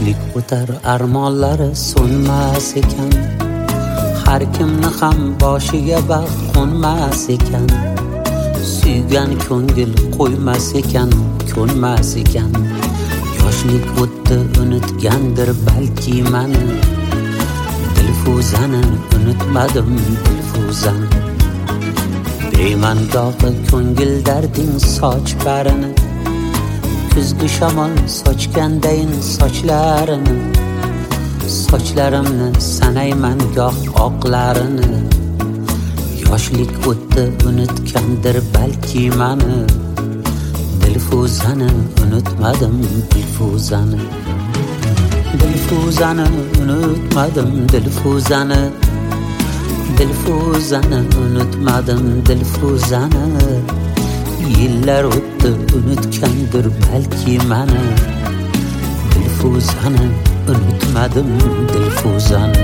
yoshlik o'tar, armonlari so'nmas ekan. Har kimni ham boshiga baxt qo'nmas ekan. Suygan ko'ngil qo'ymas ekan, ko'nmas ekan. Yoshlik o'tdi, unutgandir balki mani. Dilfuzani unutmadim, Dilfuzani. Beymangohi ko'ngil darding soch barini. Kuzgi shamol sochgandayin sochlarini. Sochlarimni sanayman goh oqlarini. Yoshlik o'tdi, unutgandir balki mani. Dilfuzani unutmadim, Dilfuzani. Dilfuzani unutmadim, Dilfuzani. Dilfuzani unutmadim, Dilfuzani. Yillar o'tdi, unutgandir balki mani. Dilfuzani unutmadim, Dilfuzani.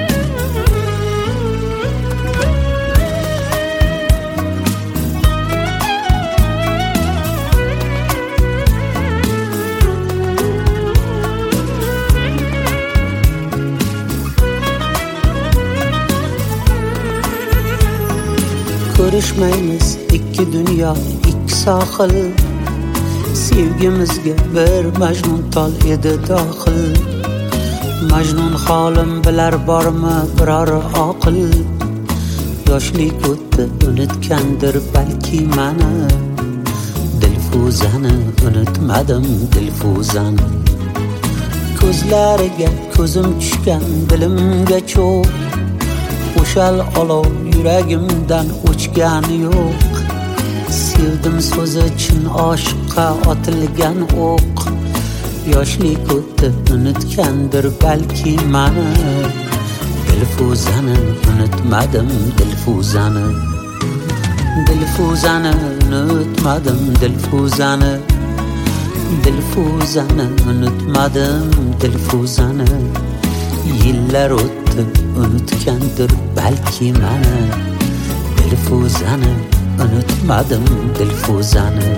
Ko'rishmaymiz ikki dunyo, ikki sohil. Sevgimizga bir Majnun tol edi dohil. Majnun holim bilar bormi biror oqil. Yoshlik o'tdi, unutgandir balki mani. Dilfuzani unutmadim, Dilfuzani. Ko'zlariga ko'zim tushgan, dilimga cho'q. O'shal olov yuragimdan o'chgani yo'q. Sevdim so'zi chin oshiqqa otilgan o'q. Yoshlik o'tdi, unutgandir balki mani. Dilfuzani unutmadim, Dilfuzani. Dilfuzani unutmadim, Dilfuzani. Dilfuzani unutmadim, Dilfuzani. Yillar o'tdi, unutgandir balki mani. Dilfuzani unutmadim, Dilfuzani.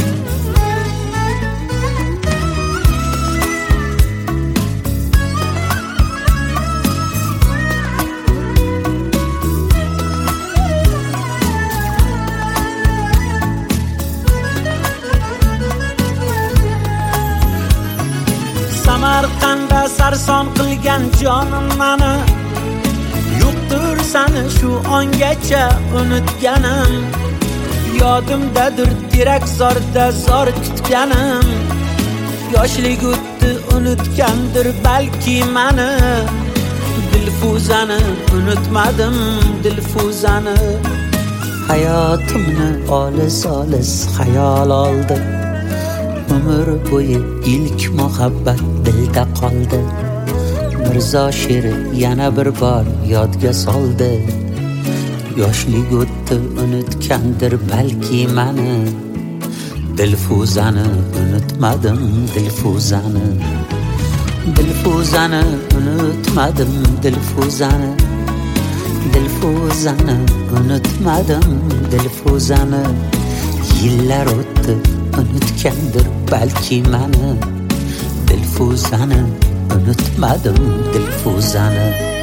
Samarqandda sarson qilgan jonim mani. Yo'qdir sani shu ongacha unutganim. Yodimdadir terakzorda zor kutganim. Yoshlik o'tdi, unutgandir balki mani. Dilfuzani unutmadim, Dilfuzani. Hayotimni olis-olis xayol oldi. Umr bo'yi ilk muhabbat dilda qoldi. Mirzo she'ri yana bir bor yodga soldi. Yoshlik o'tdi, unutgandir balki mani. Dilfuzani unutmadim, Dilfuzani. Dilfuzani unutmadim, Dilfuzani. Dilfuzani unutmadim, Dilfuzani. Yillar o'tdi, unutgandir balki mani. Dilfuzani unutmadim, Dilfuzani.